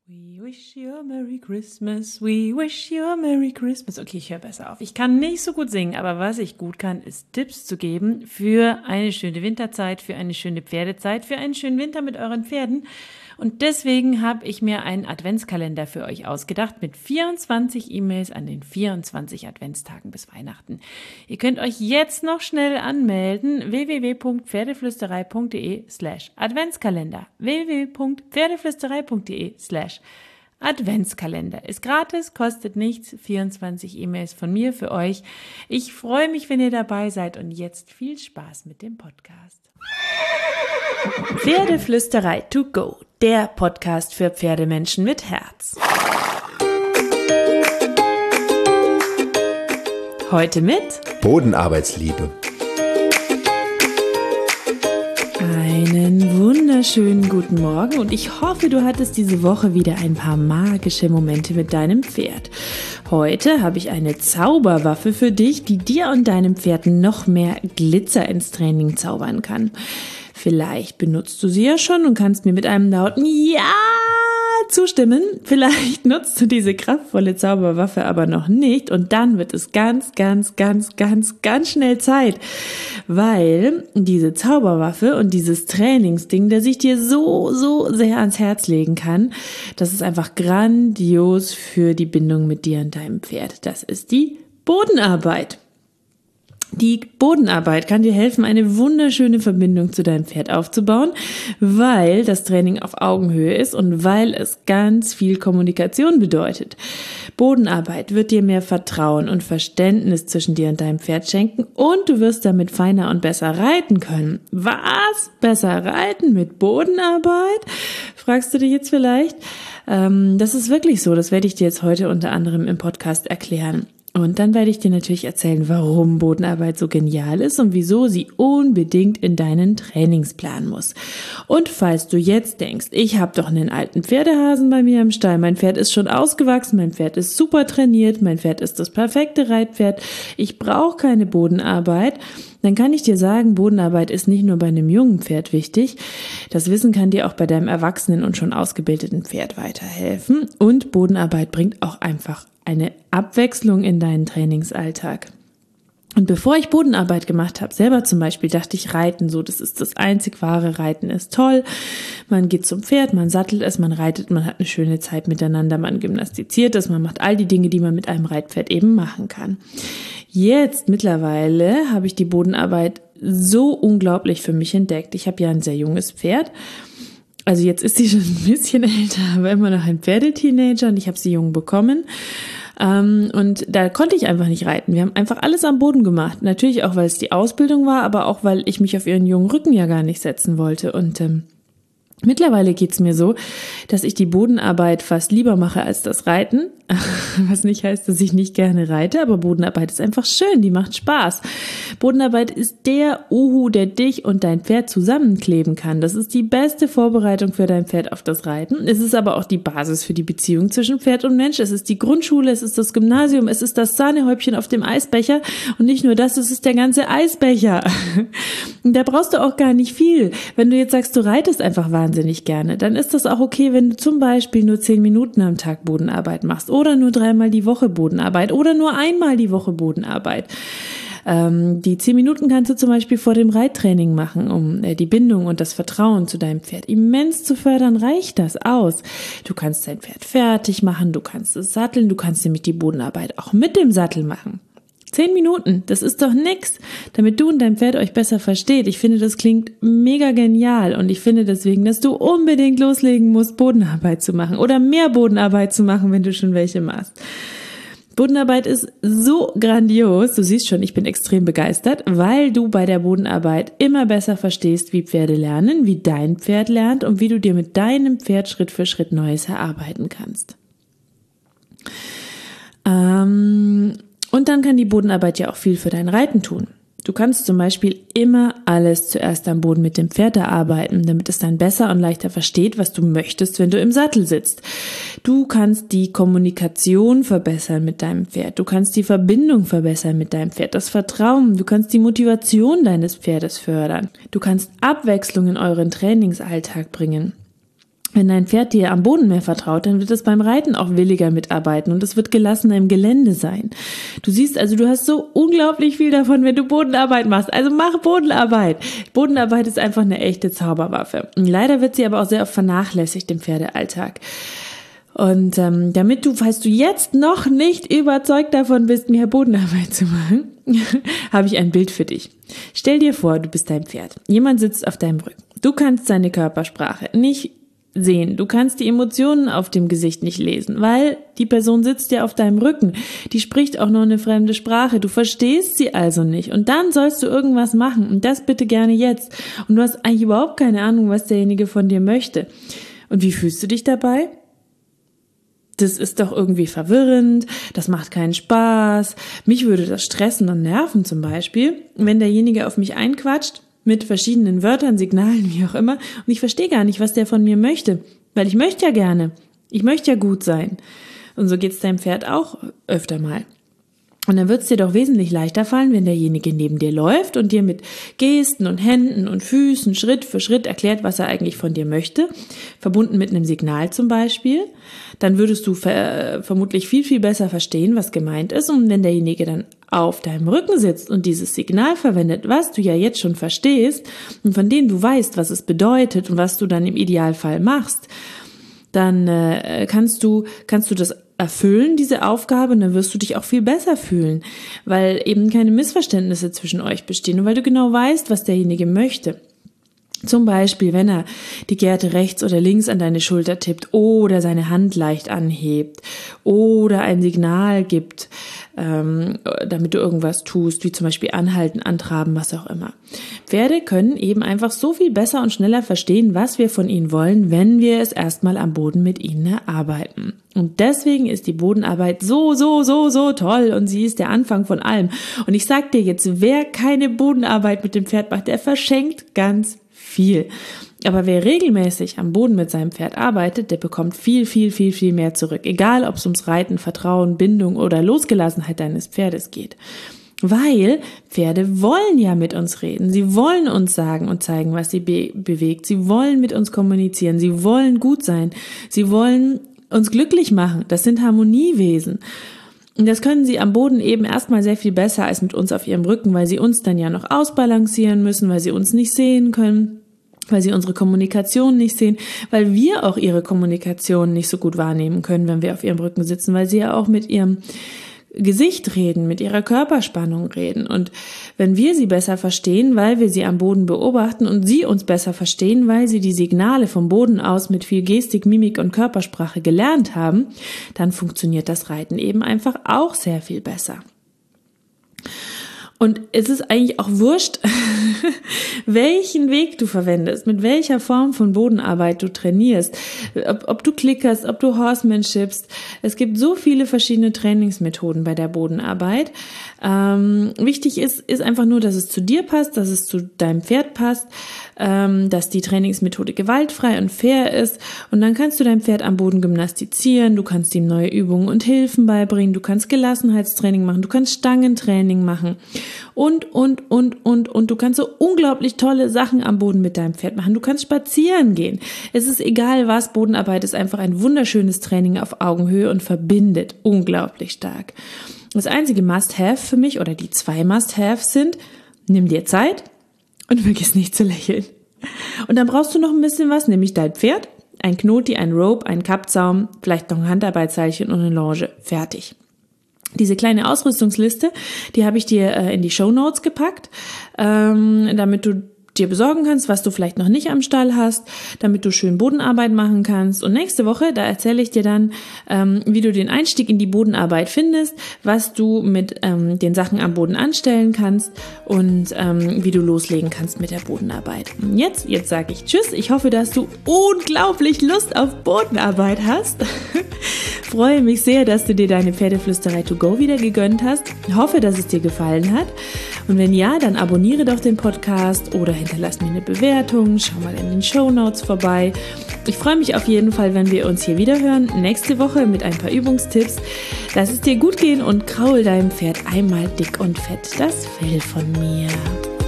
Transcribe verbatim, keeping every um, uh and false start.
We wish you a Merry Christmas, we wish you a Merry Christmas. Okay, ich höre besser auf. Ich kann nicht so gut singen, aber was ich gut kann, ist Tipps zu geben für eine schöne Winterzeit, für eine schöne Pferdezeit, für einen schönen Winter mit euren Pferden. Und deswegen habe ich mir einen Adventskalender für euch ausgedacht mit vierundzwanzig E-Mails an den vierundzwanzig Adventstagen bis Weihnachten. Ihr könnt euch jetzt noch schnell anmelden. w w w punkt pferdeflüsterei punkt d e slash Adventskalender. w w w punkt pferdeflüsterei punkt d e slash Adventskalender. Ist gratis, kostet nichts. vierundzwanzig E-Mails von mir für euch. Ich freue mich, wenn ihr dabei seid und jetzt viel Spaß mit dem Podcast. Pferdeflüsterei to go, der Podcast für Pferdemenschen mit Herz. Heute mit Bodenarbeitsliebe. Einen wunderschönen guten Morgen und ich hoffe, du hattest diese Woche wieder ein paar magische Momente mit deinem Pferd. Heute habe ich eine Zauberwaffe für dich, die dir und deinem Pferd noch mehr Glitzer ins Training zaubern kann. Vielleicht benutzt du sie ja schon und kannst mir mit einem lauten Ja zustimmen. Vielleicht nutzt du diese kraftvolle Zauberwaffe aber noch nicht und dann wird es ganz, ganz, ganz, ganz, ganz schnell Zeit, weil diese Zauberwaffe und dieses Trainingsding, das ich dir so, so sehr ans Herz legen kann, das ist einfach grandios für die Bindung mit dir und deinem Pferd. Das ist die Bodenarbeit. Die Bodenarbeit kann dir helfen, eine wunderschöne Verbindung zu deinem Pferd aufzubauen, weil das Training auf Augenhöhe ist und weil es ganz viel Kommunikation bedeutet. Bodenarbeit wird dir mehr Vertrauen und Verständnis zwischen dir und deinem Pferd schenken und du wirst damit feiner und besser reiten können. Was? Besser reiten mit Bodenarbeit? Fragst du dich jetzt vielleicht? Ähm, das ist wirklich so, das werde ich dir jetzt heute unter anderem im Podcast erklären. Und dann werde ich dir natürlich erzählen, warum Bodenarbeit so genial ist und wieso sie unbedingt in deinen Trainingsplan muss. Und falls du jetzt denkst, ich habe doch einen alten Pferdehasen bei mir im Stall, mein Pferd ist schon ausgewachsen, mein Pferd ist super trainiert, mein Pferd ist das perfekte Reitpferd, ich brauche keine Bodenarbeit, dann kann ich dir sagen, Bodenarbeit ist nicht nur bei einem jungen Pferd wichtig. Das Wissen kann dir auch bei deinem erwachsenen und schon ausgebildeten Pferd weiterhelfen. Und Bodenarbeit bringt auch einfach eine Abwechslung in deinen Trainingsalltag. Und bevor ich Bodenarbeit gemacht habe, selber zum Beispiel, dachte ich, Reiten, so, das ist das einzig wahre, Reiten ist toll. Man geht zum Pferd, man sattelt es, man reitet, man hat eine schöne Zeit miteinander, man gymnastiziert es, man macht all die Dinge, die man mit einem Reitpferd eben machen kann. Jetzt mittlerweile habe ich die Bodenarbeit so unglaublich für mich entdeckt. Ich habe ja ein sehr junges Pferd. Also jetzt ist sie schon ein bisschen älter, aber immer noch ein Pferdeteenager und ich habe sie jung bekommen. Und da konnte ich einfach nicht reiten. Wir haben einfach alles am Boden gemacht. Natürlich auch, weil es die Ausbildung war, aber auch, weil ich mich auf ihren jungen Rücken ja gar nicht setzen wollte. Und ähm, mittlerweile geht's mir so, dass ich die Bodenarbeit fast lieber mache als das Reiten. Was nicht heißt, dass ich nicht gerne reite, aber Bodenarbeit ist einfach schön, die macht Spaß. Bodenarbeit ist der Uhu, der dich und dein Pferd zusammenkleben kann. Das ist die beste Vorbereitung für dein Pferd auf das Reiten. Es ist aber auch die Basis für die Beziehung zwischen Pferd und Mensch. Es ist die Grundschule, es ist das Gymnasium, es ist das Sahnehäubchen auf dem Eisbecher und nicht nur das, es ist der ganze Eisbecher. Und da brauchst du auch gar nicht viel. Wenn du jetzt sagst, du reitest einfach wahnsinnig gerne, dann ist das auch okay, wenn du zum Beispiel nur zehn Minuten am Tag Bodenarbeit machst oder nur dreimal die Woche Bodenarbeit oder nur einmal die Woche Bodenarbeit. Ähm, die zehn Minuten kannst du zum Beispiel vor dem Reittraining machen, um äh, die Bindung und das Vertrauen zu deinem Pferd immens zu fördern, reicht das aus. Du kannst dein Pferd fertig machen, du kannst es satteln, du kannst nämlich die Bodenarbeit auch mit dem Sattel machen. Zehn Minuten, das ist doch nix, damit du und dein Pferd euch besser versteht. Ich finde, das klingt mega genial und ich finde deswegen, dass du unbedingt loslegen musst, Bodenarbeit zu machen oder mehr Bodenarbeit zu machen, wenn du schon welche machst. Bodenarbeit ist so grandios, du siehst schon, ich bin extrem begeistert, weil du bei der Bodenarbeit immer besser verstehst, wie Pferde lernen, wie dein Pferd lernt und wie du dir mit deinem Pferd Schritt für Schritt Neues erarbeiten kannst. Ähm... Und dann kann die Bodenarbeit ja auch viel für dein Reiten tun. Du kannst zum Beispiel immer alles zuerst am Boden mit dem Pferd erarbeiten, damit es dann besser und leichter versteht, was du möchtest, wenn du im Sattel sitzt. Du kannst die Kommunikation verbessern mit deinem Pferd. Du kannst die Verbindung verbessern mit deinem Pferd, das Vertrauen. Du kannst die Motivation deines Pferdes fördern. Du kannst Abwechslung in euren Trainingsalltag bringen. Wenn dein Pferd dir am Boden mehr vertraut, dann wird es beim Reiten auch williger mitarbeiten und es wird gelassener im Gelände sein. Du siehst also, du hast so unglaublich viel davon, wenn du Bodenarbeit machst. Also mach Bodenarbeit. Bodenarbeit ist einfach eine echte Zauberwaffe. Und leider wird sie aber auch sehr oft vernachlässigt im Pferdealltag. Und ähm, damit du, falls du jetzt noch nicht überzeugt davon bist, mehr Bodenarbeit zu machen, habe ich ein Bild für dich. Stell dir vor, du bist dein Pferd. Jemand sitzt auf deinem Rücken. Du kannst seine Körpersprache nicht sehen. Du kannst die Emotionen auf dem Gesicht nicht lesen, weil die Person sitzt ja auf deinem Rücken. Die spricht auch noch eine fremde Sprache. Du verstehst sie also nicht. Und dann sollst du irgendwas machen. Und das bitte gerne jetzt. Und du hast eigentlich überhaupt keine Ahnung, was derjenige von dir möchte. Und wie fühlst du dich dabei? Das ist doch irgendwie verwirrend, das macht keinen Spaß. Mich würde das stressen und nerven zum Beispiel, wenn derjenige auf mich einquatscht, mit verschiedenen Wörtern, Signalen, wie auch immer, und ich verstehe gar nicht, was der von mir möchte, weil ich möchte ja gerne, ich möchte ja gut sein. Und so geht's deinem Pferd auch öfter mal. Und dann wird's dir doch wesentlich leichter fallen, wenn derjenige neben dir läuft und dir mit Gesten und Händen und Füßen Schritt für Schritt erklärt, was er eigentlich von dir möchte, verbunden mit einem Signal zum Beispiel. Dann würdest du ver- vermutlich viel, viel besser verstehen, was gemeint ist. Und wenn derjenige dann auf deinem Rücken sitzt und dieses Signal verwendet, was du ja jetzt schon verstehst und von dem du weißt, was es bedeutet und was du dann im Idealfall machst, dann äh, kannst du kannst du das erfüllen, diese Aufgabe, und dann wirst du dich auch viel besser fühlen, weil eben keine Missverständnisse zwischen euch bestehen und weil du genau weißt, was derjenige möchte. Zum Beispiel, wenn er die Gerte rechts oder links an deine Schulter tippt oder seine Hand leicht anhebt oder ein Signal gibt, ähm, damit du irgendwas tust, wie zum Beispiel anhalten, antraben, was auch immer. Pferde können eben einfach so viel besser und schneller verstehen, was wir von ihnen wollen, wenn wir es erstmal am Boden mit ihnen erarbeiten. Und deswegen ist die Bodenarbeit so, so, so, so toll und sie ist der Anfang von allem. Und ich sag dir jetzt, wer keine Bodenarbeit mit dem Pferd macht, der verschenkt ganz viel. Aber wer regelmäßig am Boden mit seinem Pferd arbeitet, der bekommt viel, viel, viel, viel mehr zurück. Egal, ob es ums Reiten, Vertrauen, Bindung oder Losgelassenheit deines Pferdes geht. Weil Pferde wollen ja mit uns reden. Sie wollen uns sagen und zeigen, was sie be- bewegt. Sie wollen mit uns kommunizieren. Sie wollen gut sein. Sie wollen uns glücklich machen. Das sind Harmoniewesen. Und das können sie am Boden eben erstmal sehr viel besser als mit uns auf ihrem Rücken, weil sie uns dann ja noch ausbalancieren müssen, weil sie uns nicht sehen können, weil sie unsere Kommunikation nicht sehen, weil wir auch ihre Kommunikation nicht so gut wahrnehmen können, wenn wir auf ihrem Rücken sitzen, weil sie ja auch mit ihrem Gesicht reden, mit ihrer Körperspannung reden. Und wenn wir sie besser verstehen, weil wir sie am Boden beobachten und sie uns besser verstehen, weil sie die Signale vom Boden aus mit viel Gestik, Mimik und Körpersprache gelernt haben, dann funktioniert das Reiten eben einfach auch sehr viel besser. Und es ist eigentlich auch wurscht, welchen Weg du verwendest, mit welcher Form von Bodenarbeit du trainierst, ob, ob du klickerst, ob du Horsemanshipst. Es gibt so viele verschiedene Trainingsmethoden bei der Bodenarbeit. Ähm, wichtig ist, ist einfach nur, dass es zu dir passt, dass es zu deinem Pferd passt, ähm, dass die Trainingsmethode gewaltfrei und fair ist. Und dann kannst du dein Pferd am Boden gymnastizieren, du kannst ihm neue Übungen und Hilfen beibringen, du kannst Gelassenheitstraining machen, du kannst Stangentraining machen. Und, und, und, und, und du kannst so unglaublich tolle Sachen am Boden mit deinem Pferd machen. Du kannst spazieren gehen. Es ist egal was, Bodenarbeit ist einfach ein wunderschönes Training auf Augenhöhe und verbindet unglaublich stark. Das einzige Must-Have für mich oder die zwei Must-Haves sind, nimm dir Zeit und vergiss nicht zu lächeln. Und dann brauchst du noch ein bisschen was, nämlich dein Pferd, ein Knoti, ein Rope, ein Kappzaum, vielleicht noch ein Handarbeitsseilchen und eine Longe. Fertig. Diese kleine Ausrüstungsliste, die habe ich dir äh, in die Shownotes gepackt, ähm, damit du dir besorgen kannst, was du vielleicht noch nicht am Stall hast, damit du schön Bodenarbeit machen kannst. Und nächste Woche, da erzähle ich dir dann, ähm, wie du den Einstieg in die Bodenarbeit findest, was du mit ähm, den Sachen am Boden anstellen kannst und ähm, wie du loslegen kannst mit der Bodenarbeit. Und jetzt, jetzt sage ich Tschüss. Ich hoffe, dass du unglaublich Lust auf Bodenarbeit hast. Freue mich sehr, dass du dir deine Pferdeflüsterei to go wieder gegönnt hast. Ich hoffe, dass es dir gefallen hat. Und wenn ja, dann abonniere doch den Podcast oder hinterlass mir eine Bewertung. Schau mal in den Shownotes vorbei. Ich freue mich auf jeden Fall, wenn wir uns hier wieder hören. Nächste Woche mit ein paar Übungstipps. Lass es dir gut gehen und kraul deinem Pferd einmal dick und fett das Fell von mir.